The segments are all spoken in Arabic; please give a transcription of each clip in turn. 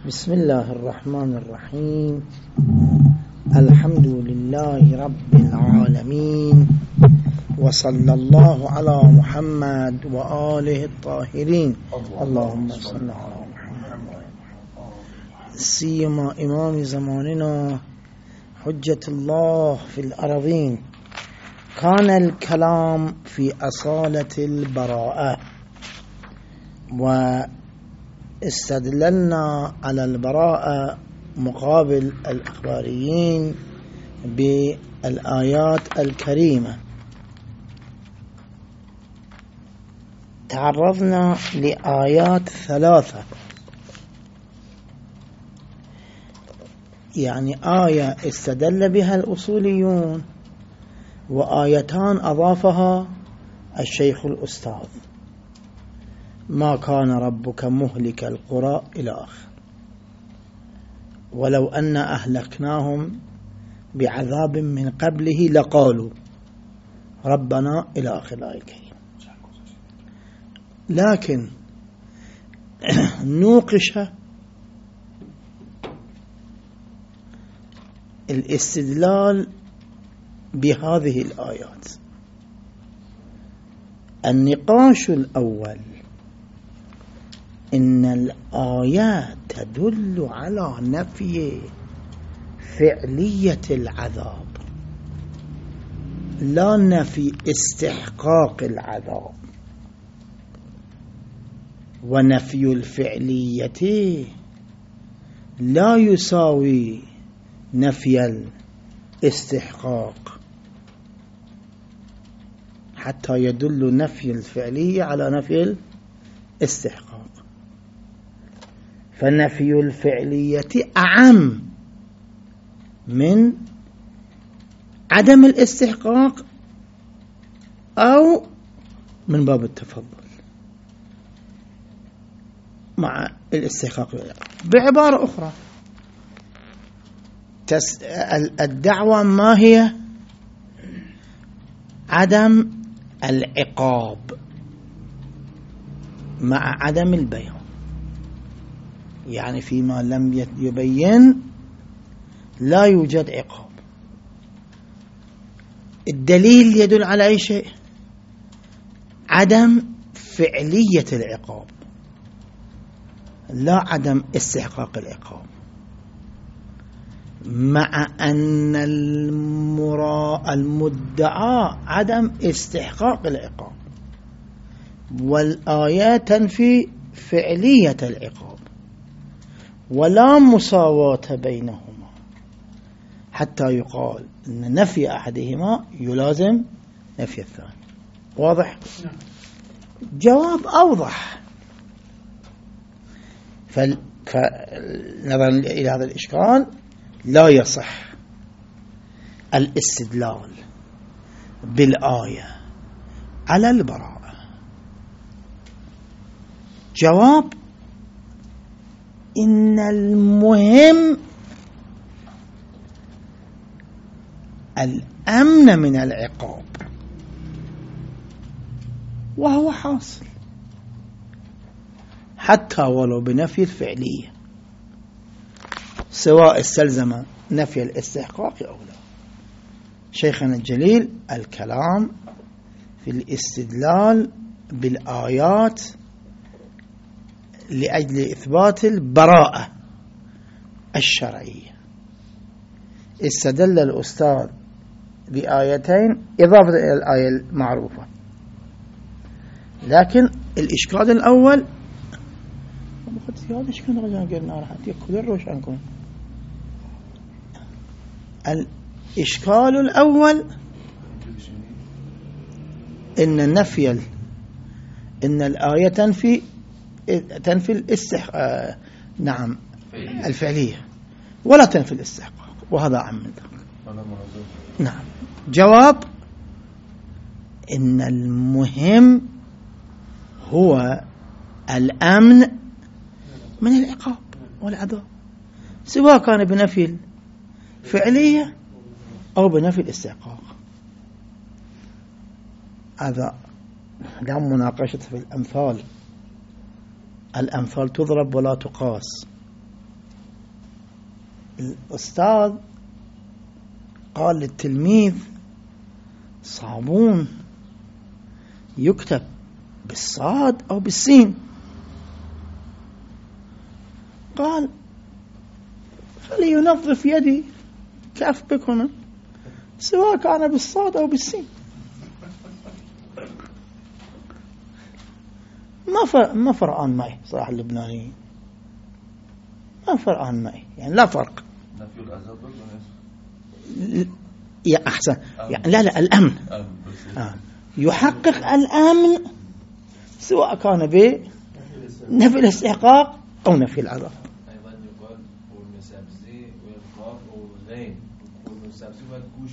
بسم الله الرحمن الرحيم. الحمد لله رب العالمين، وصلى الله على محمد وآله الطاهرين. اللهم صل على محمد سيما إمام زماننا حجة الله في الأرضين. كان الكلام في أصالة البراءة، واستدللنا على البراءة مقابل الأخباريين بالآيات الكريمة. تعرضنا لآيات ثلاثة، يعني آية استدل بها الأصوليون، وآيتان أضافها الشيخ الأستاذ: ما كان ربك مهلك القرى إلى آخر، ولو أن أهلكناهم بعذاب من قبله لقالوا ربنا إلى آخر الآية الكريمة. لكن نوقش الاستدلال بهذه الآيات. النقاش الأول: إن الآيات تدل على نفي فعلية العذاب، لا نفي استحقاق العذاب، ونفي الفعلية لا يساوي نفي الاستحقاق، حتى يدل نفي الفعلية على نفي الاستحقاق. فنفي الفعلية أعم من عدم الاستحقاق أو من باب التفضل مع الاستحقاق. بعبارة أخرى، الدعوة ما هي؟ عدم العقاب مع عدم البيان، يعني فيما لم يبين لا يوجد عقاب. الدليل يدل على أي شيء؟ عدم فعلية العقاب، لا عدم استحقاق العقاب، مع أن المدعى عدم استحقاق العقاب، والآية تنفي فعلية العقاب، ولا مساواة بينهما، حتى يقال أن نفي أحدهما يلازم نفي الثاني. واضح؟ جواب أوضح. فنظرا إلى هذا الإشكال لا يصح الاستدلال بالآية على البراءة. جواب: إن المهم الأمن من العقاب، وهو حاصل حتى ولو بنفي الفعلية، سواء استلزم نفي الاستحقاق أو لا. شيخنا الجليل الكلام في الاستدلال بالآيات لأجل إثبات البراءة الشرعية. استدل الأستاذ بآيتين إضافة إلى الآية المعروفة، لكن الإشكال الأول الإشكال الأول إن الآية تنفي نعم الفعلية، ولا تنفي الاستحقاق، وهذا عم من ذلك. نعم. جواب: إن المهم هو الأمن من العقاب والعذاب، سواء كان بنفي الفعلية أو بنفي الاستحقاق. هذا لا مناقشة في الأمثال. الأمثال تضرب ولا تقاس. الأستاذ قال للتلميذ صابون يكتب بالصاد أو بالسين، قال فلينظف يدي كف بكم سواء كان بالصاد أو بالسين. ما فرقان معي صراحة اللبنانيين، ما فرقان معي، يعني لا فرق. يا أحسن يعني لا الأمن يحقق الأمن سواء كان بنفي الاستحقاق أو نفي العذاب. أيضا يقال والمسابزي والقاف والغين والمسابزي والكوش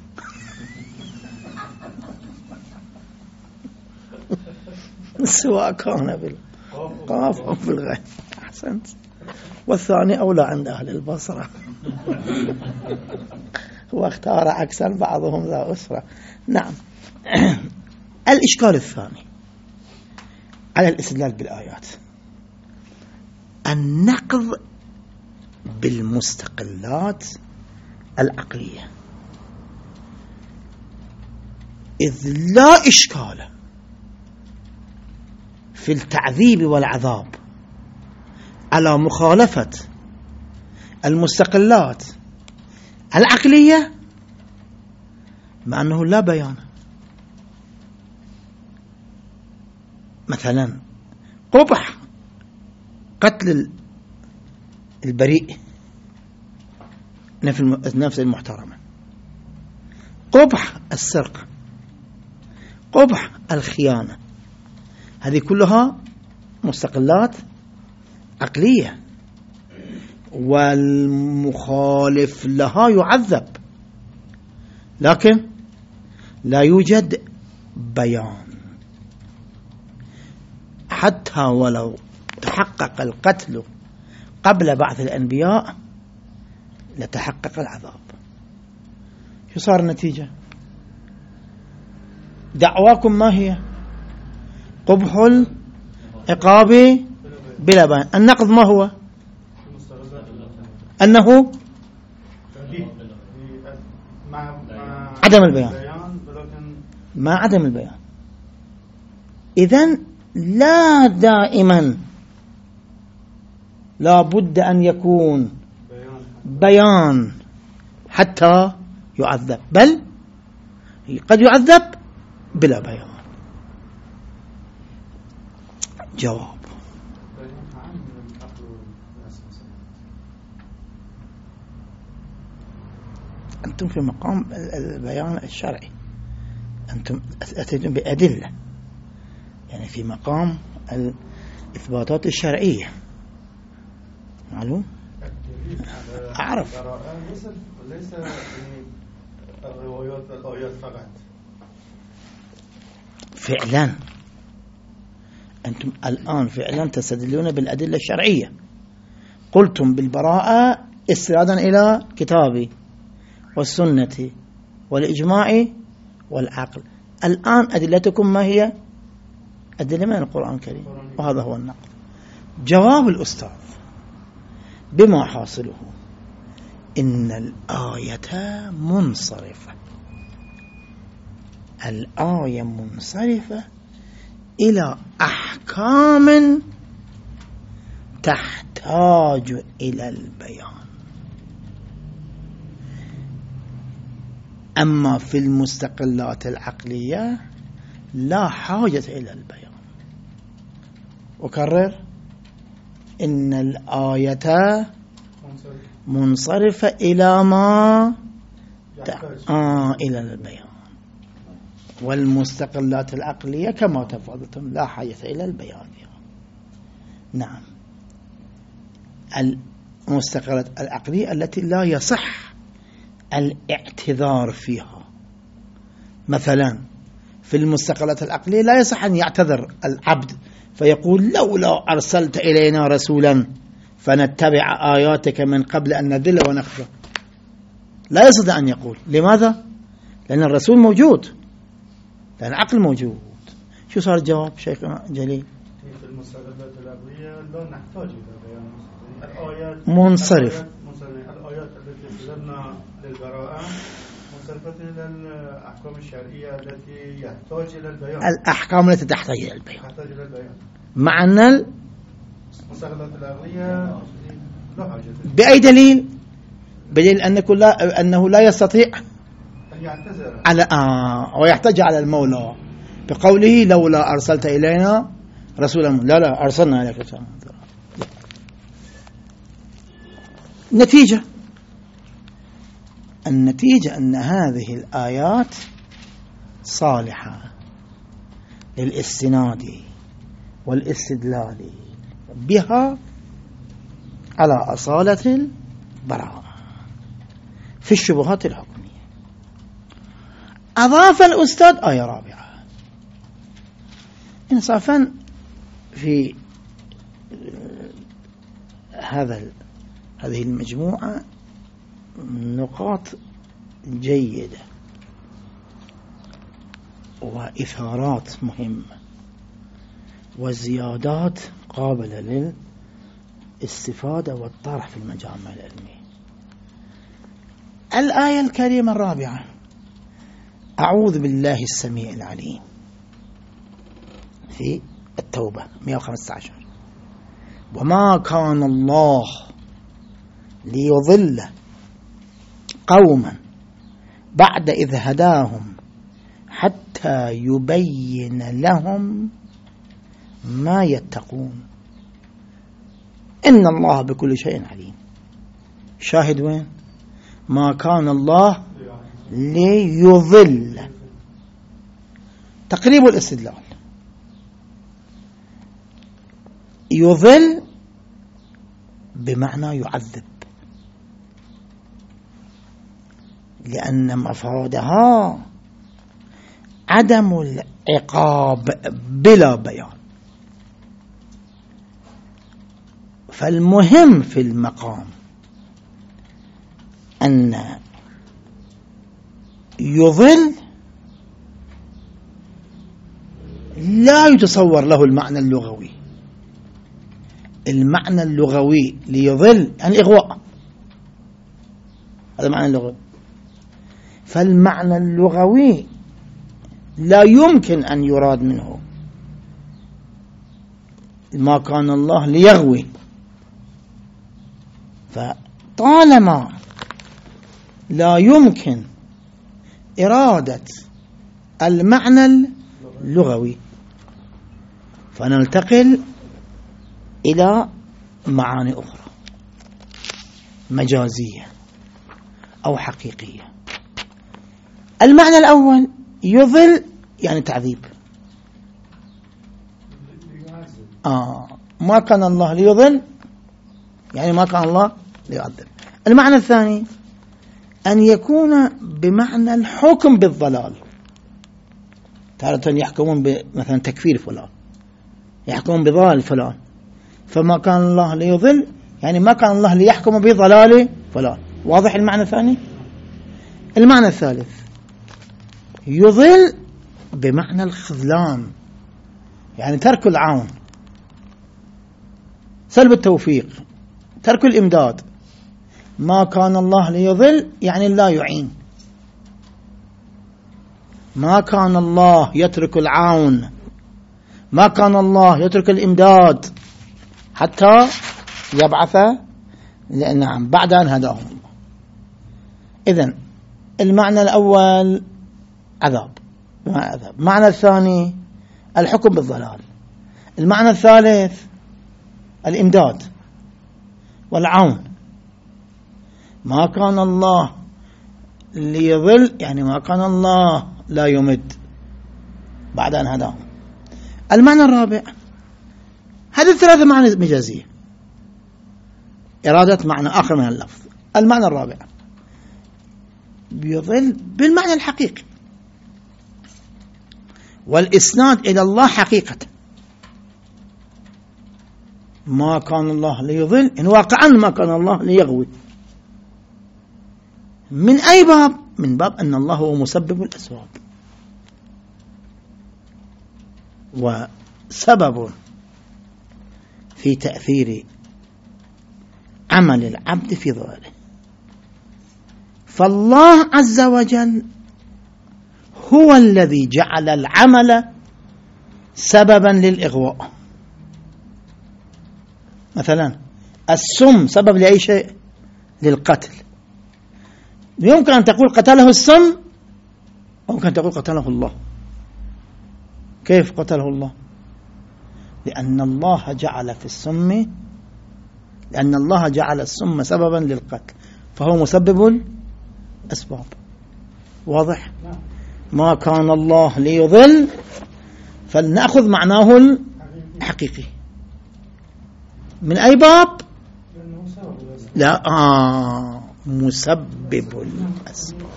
سواء كان بالقاف أو بالغين. أحسنت. والثاني أولى عند أهل البصرة. واختار أكثر بعضهم ذا أسرة. نعم. الإشكال الثاني على الاستدلال بالآيات النقض بالمستقلات العقلية، إذ لا إشكال في التعذيب والعذاب على مخالفة المستقلات العقلية مع أنه لا بيان. مثلا قبح قتل البريء نفس المحترمة، قبح السرقة، قبح الخيانة، هذه كلها مستقلات عقلية، والمخالف لها يعذب، لكن لا يوجد بيان. حتى ولو تحقق القتل قبل بعث الأنبياء لتحقق العذاب. شو صار النتيجة؟ دعواكم ما هي؟ قبح العقاب بلا بيان. النقض ما هو؟ أنه عدم البيان، ما عدم البيان. إذن لا دائما لا بد أن يكون بيان حتى يعذب، بل قد يعذب بلا بيان. جواب أنتم في مقام البيان الشرعي، أنتم أتيتم بأدلة، يعني في مقام الإثباتات الشرعية. معلوم؟ أعرف ليس الروايات الآيات فقط. فعلا أنتم الآن فعلا تستدلون بالأدلة الشرعية. قلتم بالبراءة استنادا إلى كتابي والسنة والإجماع والعقل. الآن أدلتكم ما هي؟ أدلة من القرآن الكريم، وهذا هو النقد. جواب الأستاذ بما حاصله إن الآية منصرفة، الآية منصرفة إلى أحكام تحتاج إلى البيان. أما في المستقلات العقلية لا حاجة إلى البيان. أكرر إن الآية منصرفة إلى ما إلى البيان، والمستقلات العقلية كما تفضلتم لا حاجة إلى البيان. نعم، المستقلات العقلية التي لا يصح الاعتذار فيها. مثلا في المستقلات العقلية لا يصح أن يعتذر العبد فيقول لولا أرسلت إلينا رسولا فنتبع آياتك من قبل أن نذل ونخزى. لا يستطيع أن يقول. لماذا؟ لأن الرسول موجود، لأن العقل موجود. شو صار الجواب شيخنا جليل؟ في المستقلات العقلية لا نحتاج إلى بيان. الآيات منصرف. الآيات مصرفة إلى الأحكام الشرعية التي يحتاج إلى البيان. الأحكام التي تحتاج إلى البيان. تحتاج إلى البيان. مع أن المستغلات العقلية لا حاجة. بأي دليل؟ بدليل أنه لا يستطيع أن يعتذر على ويحتاج على المولى بقوله لولا أرسلت إلينا رسولا لا أرسلنا إليك رسولا. النتيجة أن هذه الآيات صالحة للاستناد والاستدلال بها على أصالة البراءة في الشبهات الحكمية. أضاف الأستاذ آية رابعة إنصافا في هذه المجموعة نقاط جيدة وإثارات مهمة وزيادات قابلة للاستفادة والطرح في المجامع العلمية. الآية الكريمة الرابعة: أعوذ بالله السميع العليم، في التوبة 115: وما كان الله ليضل قوما بعد إذ هداهم حتى يبين لهم ما يتقون إن الله بكل شيء عليم. شاهد وين؟ ما كان الله ليضل، تقريب الاستدلال. يضل بمعنى يعذب، لأن مفادها عدم العقاب بلا بيان. فالمهم في المقام أن يضل لا يتصور له المعنى اللغوي. المعنى اللغوي ليضل يعني إغواء، هذا معنى اللغوي. فالمعنى اللغوي لا يمكن أن يراد منه ما كان الله ليغوي. فطالما لا يمكن إرادة المعنى اللغوي فننتقل إلى معاني أخرى مجازية أو حقيقية. المعنى الأول: يضل يعني تعذيب. ما كان الله ليضل يعني ما كان الله ليعذب. المعنى الثاني: أن يكون بمعنى الحكم بالضلال. تارة يحكمون مثلا تكفير فلان، يحكمون بضلال فلان، فما كان الله ليضل يعني ما كان الله ليحكم بضلال فلان. واضح المعنى الثاني؟ المعنى الثالث: يضل بمعنى الخذلان، يعني ترك العون، سلب التوفيق، ترك الإمداد. ما كان الله ليضل يعني لا يعين. ما كان الله يترك العون، ما كان الله يترك الإمداد حتى يبعث نعم بعد أن هداهم الله. إذن المعنى الأول عذاب، المعنى الثاني الحكم بالضلال، المعنى الثالث الإمداد والعون. ما كان الله ليضل يعني ما كان الله لا يمد بعد أن هداهم. المعنى الرابع: هذه الثلاثة معاني مجازية، إرادة معنى آخر من اللفظ. المعنى الرابع: يضل بالمعنى الحقيقي والإسناد إلى الله حقيقة. ما كان الله ليضل إن واقعا ما كان الله ليغوي. من أي باب؟ من باب أن الله هو مسبب الأسباب وسبب في تأثير عمل العبد في ظاهره. فالله عز وجل هو الذي جعل العمل سببا للإغواء. مثلا السم سبب لأي شيء؟ للقتل. يمكن أن تقول قتله السم، أو ممكن تقول قتله الله. كيف قتله الله؟ لأن الله جعل في السم، لأن الله جعل السم سببا للقتل، فهو مسبب الأسباب. واضح؟ ما كان الله ليضل، فلنأخذ معناه الحقيقي. من أي باب؟ لا، مسبب الأسباب.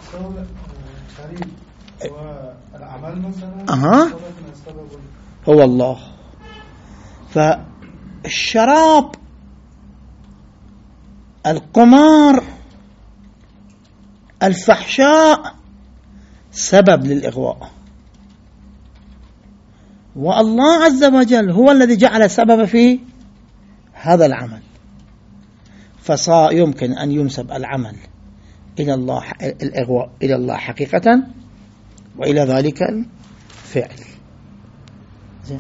والعمل مثلا هو الله. فالشراب، القمار، الفحشاء سبب للإغواء، والله عز وجل هو الذي جعل سبب في هذا العمل، فيمكن أن ينسب العمل إلى الله، الإغواء إلى الله حقيقة، وإلى ذلك الفعل. زين.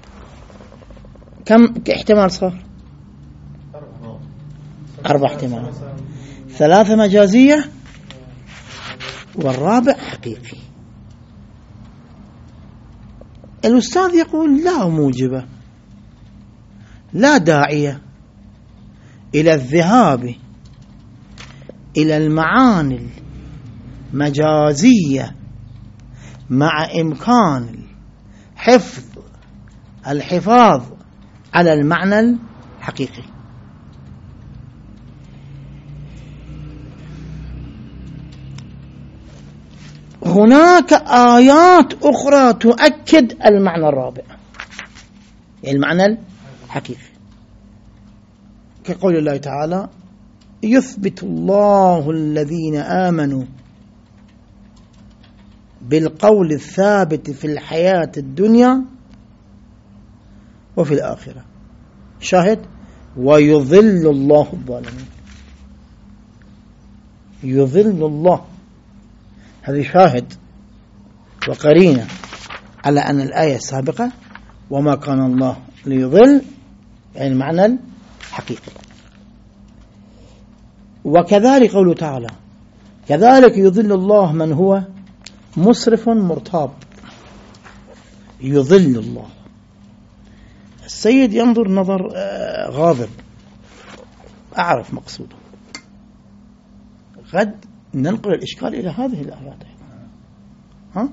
كم احتمال صار؟ 4 احتمالات، 3 مجازية والرابع حقيقي. الأستاذ يقول لا موجبة، لا داعية إلى الذهاب إلى المعاني المجازية مع إمكان الحفاظ على المعنى الحقيقي. هناك آيات أخرى تؤكد المعنى الرابع، يعني المعنى الحقيقي، كقول الله تعالى: يثبت الله الذين آمنوا بالقول الثابت في الحياة الدنيا وفي الآخرة. شاهد: ويضل الله الظالمين. يضل الله، هذه شاهد وقرينة على أن الآية السابقة وما كان الله ليضل، يعني المعنى الحقيقي. وكذلك قوله تعالى: كذلك يضل الله من هو مسرف مرتاب. يضل الله. السيد ينظر نظر غاضب، أعرف مقصوده. غد ننقل الإشكال إلى هذه الآيات أيضا.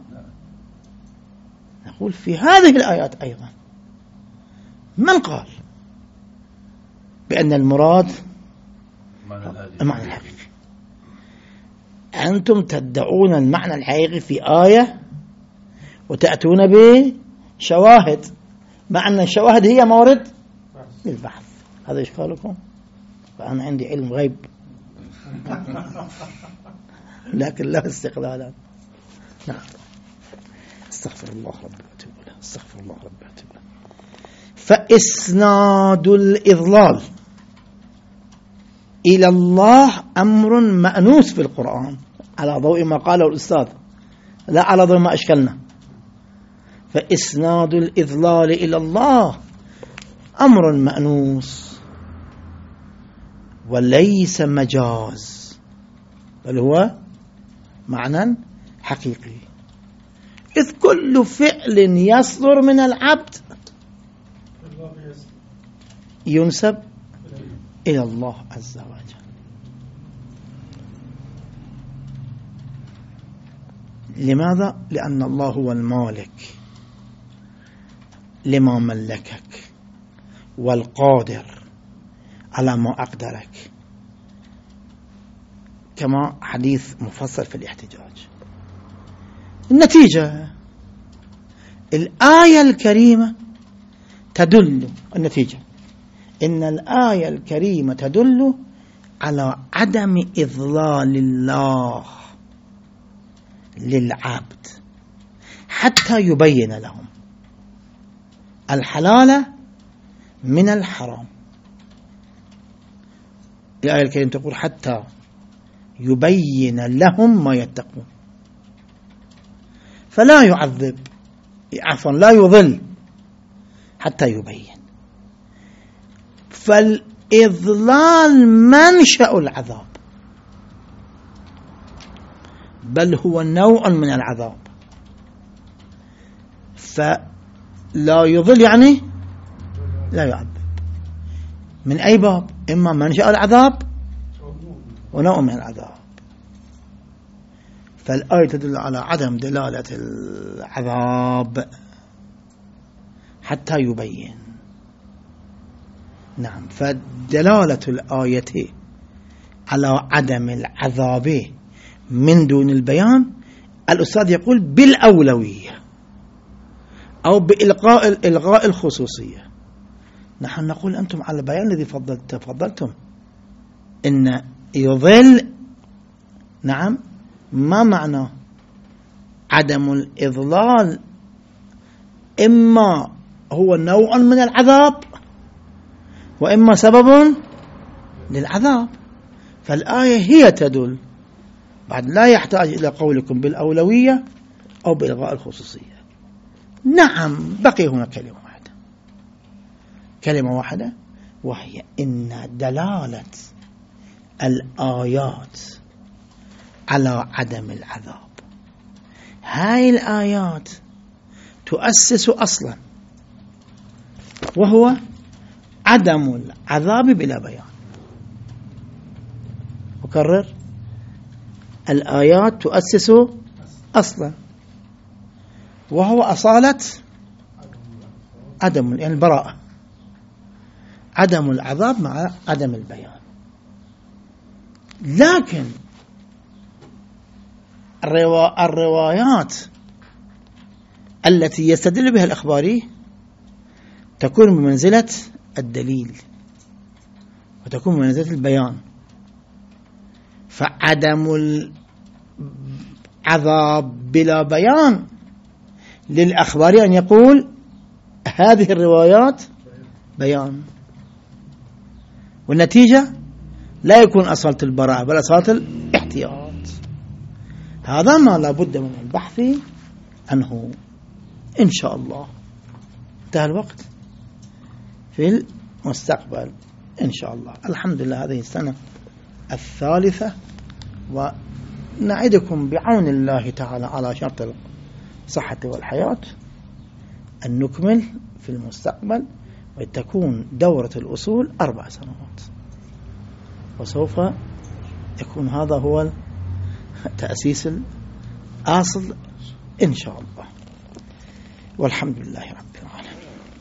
نقول في هذه الآيات أيضا من قال بأن المراد المعنى الحقيقي؟ أنتم تدعون المعنى الحقيقي في آية وتأتون بشواهد، مع أن الشواهد هي مورد للبحث. هذا إشكالكم. فأنا عندي علم غيب لكن لا استقلالا. نعم. استغفر الله ربي واتوب له، استغفر الله ربي واتوب له. فإسناد الإضلال إلى الله أمر مأنوس في القرآن، على ضوء ما قاله الأستاذ، لا على ضوء ما أشكلنا. فإسناد الإضلال إلى الله أمر مأنوس وليس مجاز، بل هو معنى حقيقي، إذ كل فعل يصدر من العبد ينسب إلى الله عز وجل. لماذا؟ لأن الله هو المالك لما ملكك والقادر على ما أقدرك، كما حديث مفصل في الاحتجاج. النتيجة: الآية الكريمة تدل، النتيجة إن الآية الكريمة تدل على عدم إضلال الله للعبد حتى يبين لهم الحلال من الحرام. الآية الكريمة تقول: حتى يبين لهم ما يتقون، فلا يعذب، عفوا لا يضل حتى يبين. فالإضلال منشأ العذاب، بل هو نوع من العذاب. فلا يضل يعني لا يعذب. من أي باب؟ إما منشأ العذاب ونوع من العذاب. فالآية تدل على عدم دلالة العذاب حتى يبين. نعم، فدلالة الآية على عدم العذاب من دون البيان، الأستاذ يقول بالأولوية أو بإلغاء الخصوصية. نحن نقول أنتم على البيان الذي تفضلتم إن يضل. نعم، ما معنى عدم الإضلال؟ إما هو نوع من العذاب وإما سبب للعذاب. فالآية هي تدل، بعد لا يحتاج إلى قولكم بالأولوية أو بإلغاء الخصوصية. نعم، بقي هنا كلمة واحدة وهي إن دلالة الآيات على عدم العذاب، هاي الآيات تؤسس أصلا، وهو عدم العذاب بلا بيان. أكرر، الآيات تؤسس أصلا، وهو أصالة عدم يعني البراءة، عدم العذاب مع عدم البيان. لكن الروايات التي يستدل بها الأخباري تكون بمنزلة الدليل وتكون بمنزلة البيان. فعدم العذاب بلا بيان للأخباري أن يقول هذه الروايات بيان، والنتيجة لا يكون أصالة البراءة بل أصالة الاحتياط. هذا ما لا بد من البحث عنه إن شاء الله. انتهى الوقت، في المستقبل إن شاء الله. الحمد لله هذه السنة الثالثة، ونعدكم بعون الله تعالى على شرط الصحة والحياة أن نكمل في المستقبل، وتكون دورة الأصول 4 سنوات، وسوف يكون هذا هو تأسيس الأصل إن شاء الله. والحمد لله رب العالمين.